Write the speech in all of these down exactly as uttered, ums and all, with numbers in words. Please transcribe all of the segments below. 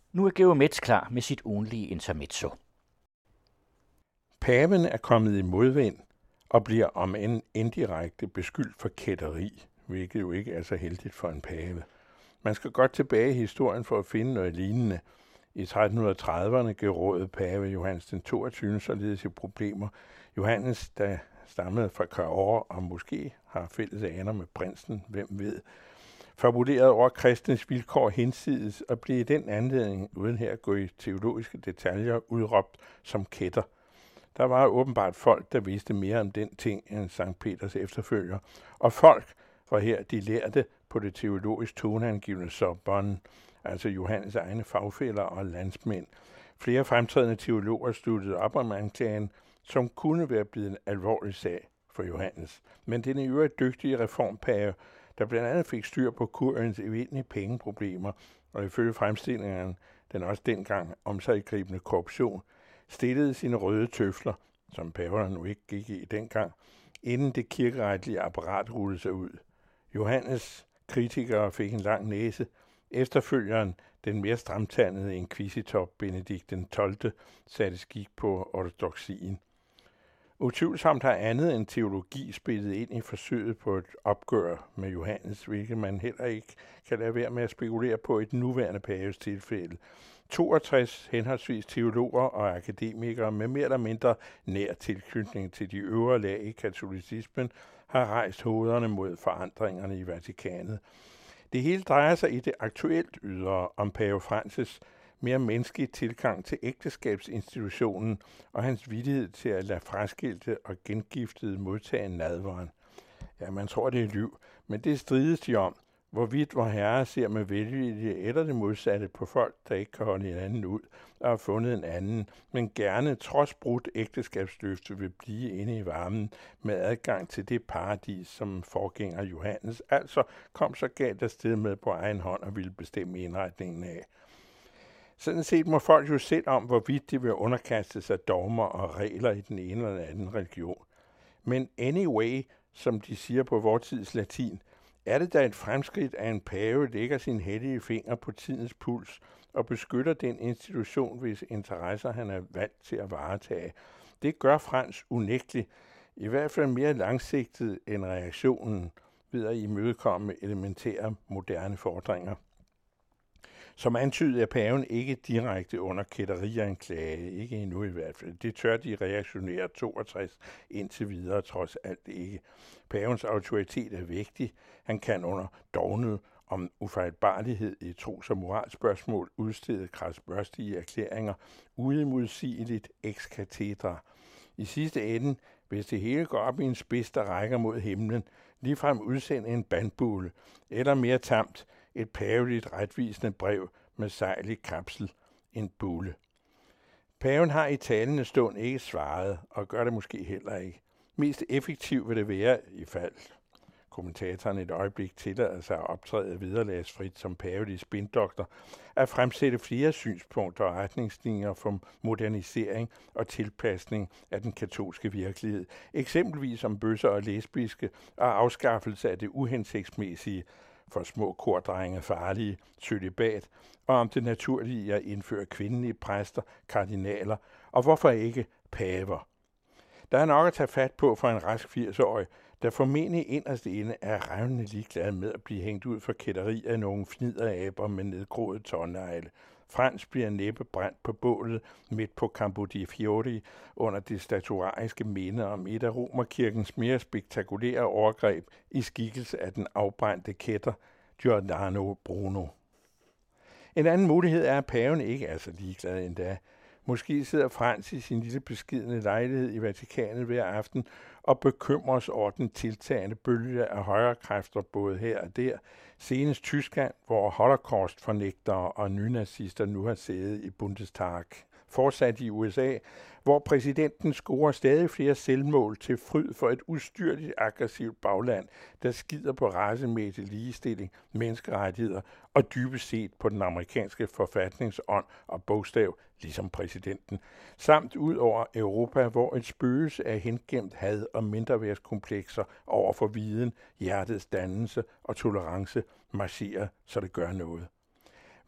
Nu er Georg Metz klar med sit ugenlige intermezzo. Paven er kommet i modvind og bliver om end indirekte beskyldt for kætteri, hvilket jo ikke er så heldigt for en pave. Man skal godt tilbage i historien for at finde noget lignende. I tretten trediverne gerådede pave Johannes den toogtyvende således i problemer. Johannes, der stammede fra Cahors og måske har fælles aner med prinsen, hvem ved, fabulerede over kristens vilkår hinsides og blev i den anledning, uden her at gå i teologiske detaljer, udråbt som kætter. Der var åbenbart folk, der vidste mere om den ting end Sankt Peters efterfølger, og folk var her, de lærte på det teologisk toneangivende Sorbonne, altså Johannes egne fagfæller og landsmænd. Flere fremtrædende teologer sluttede op om anklagen, som kunne være blevet en alvorlig sag for Johannes. Men den i øvrigt dygtige reformpave, der blandt andet fik styr på kuriens evindelige pengeproblemer, og ifølge fremstillingerne, den også dengang omsiggribende korruption, stillede sine røde tøfler, som paverne nu ikke gik i dengang, inden det kirkeretlige apparat rullede sig ud. Johannes' kritikere fik en lang næse. Efterfølgeren, den mere stramtandede inquisitor Benedikt den tolvte, satte skik på ortodoksien. Utvivlsomt har andet end teologi spillet ind i forsøget på et opgør med Johannes, hvilket man heller ikke kan lade være med at spekulere på i den nuværende paves tilfælde. toogtres henholdsvis teologer og akademikere med mere eller mindre nær tilknytning til de øvre lag i katolicismen har rejst hovederne mod forandringerne i Vatikanet. Det hele drejer sig i det aktuelt ydre om pave Francis' mere menneskelige tilgang til ægteskabsinstitutionen og hans villighed til at lade fraskilte og gengiftede modtage nadveren. Ja, man tror, det er lyv, men det strides de om, hvorvidt vor herre ser med velvilje eller det modsatte på folk, der ikke kan holde hinanden ud og har fundet en anden, men gerne trods brudt ægteskabsløfte vil blive inde i varmen med adgang til det paradis, som forgænger Johannes, altså kom så galt afsted med på egen hånd og ville bestemme indretningen af. Sådan set må folk jo selv om, hvorvidt de vil underkaste sig dogmer og regler i den ene eller anden religion. Men anyway, som de siger på vor tids latin, er det da et fremskridt, at en pave lægger sin hellige finger på tidens puls og beskytter den institution, hvis interesser han er valgt til at varetage. Det gør Frans unægteligt, i hvert fald mere langsigtet end reaktionen ved at imødekomme elementære moderne fordringer. Som antydet er paven ikke direkte under kætterianklage, ikke endnu i hvert fald. Det tør de reaktionære toogtres indtil videre trods alt ikke. Pavens autoritet er vægtig. Han kan under dognet om ufejlbarlighed i tros- og moralspørgsmål udstede krasbørstige erklæringer udemodsigeligt ex cathedra. I sidste ende, hvis det hele går op i en spids, der rækker mod himlen, ligefrem udsende en bandbulle, eller mere tamt, et paveligt retvisende brev med sejl i kapsel, en bulle. Paven har i talende stund ikke svaret, og gør det måske heller ikke. Mest effektivt vil det være, i fald kommentatoren et øjeblik tillader sig at optræde vederlagsfrit som pavelig spindoktor, at fremsætte flere synspunkter og retningslinjer for modernisering og tilpasning af den katolske virkelighed, eksempelvis om bøsser og lesbiske og afskaffelse af det uhensigtsmæssige for små kordrenge farlige cølibat, og om det naturlige at indføre kvindelige præster, kardinaler, og hvorfor ikke paver. Der er nok at tage fat på for en rask firs-årig, der formentlig inderst inde er revnende ligeglad med at blive hængt ud for kætteri af nogle fnideraber med nedgroede tårnegle. Frans bliver næppe brændt på bålet midt på Campo di Fiori under det statuariske minde om et af Romerkirkens mere spektakulære overgreb i skikkelse af den afbrændte kætter Giordano Bruno. En anden mulighed er, at paven ikke er så ligeglad endda. Måske sidder Frans i sin lille beskidende lejlighed i Vatikanet hver aften og bekymres over den tiltagende bølge af højrekræfter både her og der. Senest Tyskland, hvor holocaust-fornægtere og nynazister nu har sædet i Bundestag. Fortsat i U S A, hvor præsidenten scorer stadig flere selvmål til fryd for et ustyrligt aggressivt bagland, der skider på racemæssig ligestilling, menneskerettigheder og dybest set på den amerikanske forfatningsånd og bogstav, ligesom præsidenten, samt ud over Europa, hvor et spøgelse af hengemt had og mindreværdskomplekser over for viden, hjertets dannelse og tolerance marcherer, så det gør noget.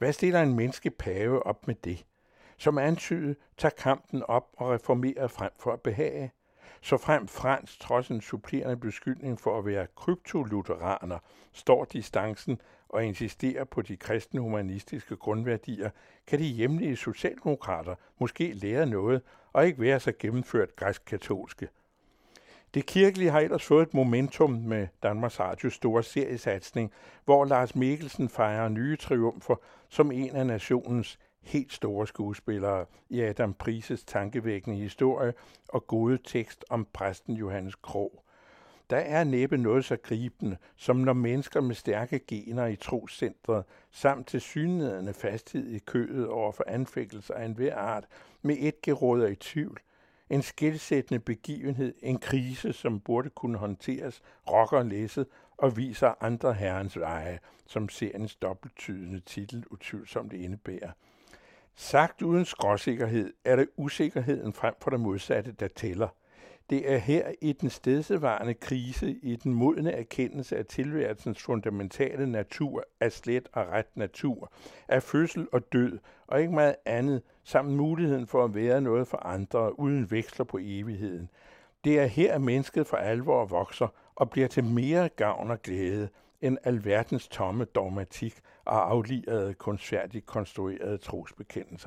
Hvad stiller en menneskepave op med det? Som antydet, tager kampen op og reformerer frem for at behage. Så frem Frans, trods en supplerende beskyldning for at være kryptolutheraner, står distancen og insisterer på de kristne humanistiske grundværdier, kan de hjemlige socialdemokrater måske lære noget og ikke være så gennemført græsk-katolske. Det kirkelige har ellers fået et momentum med Danmarks Radios store seriesatsning, hvor Lars Mikkelsen fejrer nye triumfer som en af nationens helt store skuespillere i Adam Prises tankevækkende historie og gode tekst om præsten Johannes Krog. Der er næppe noget så gribende, som når mennesker med stærke gener i troscentret samt tilsyneladende fasthed i kødet over for anfægtelser af enhver art med et geråder i tvivl. En skelsættende begivenhed, en krise, som burde kunne håndteres, rokker læsset og viser andre herrens veje, som seriens dobbelttydende titel utvivlsomt indebærer. Sagt uden skråsikkerhed er det usikkerheden frem for det modsatte, der tæller. Det er her i den stedsevarende krise, i den modne erkendelse af tilværelsens fundamentale natur, af slet og ret natur, af fødsel og død, og ikke meget andet, samt muligheden for at være noget for andre, uden veksler på evigheden. Det er her, at mennesket for alvor vokser og bliver til mere gavn og glæde end alverdens tomme dogmatik og aflirede, kunstfærdigt konstruerede trosbekendelser.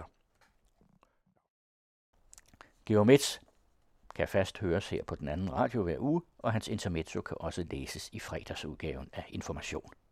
Georg Metz kan fast høres her på den anden radio hver uge, og hans intermezzo kan også læses i fredagsudgaven af Information.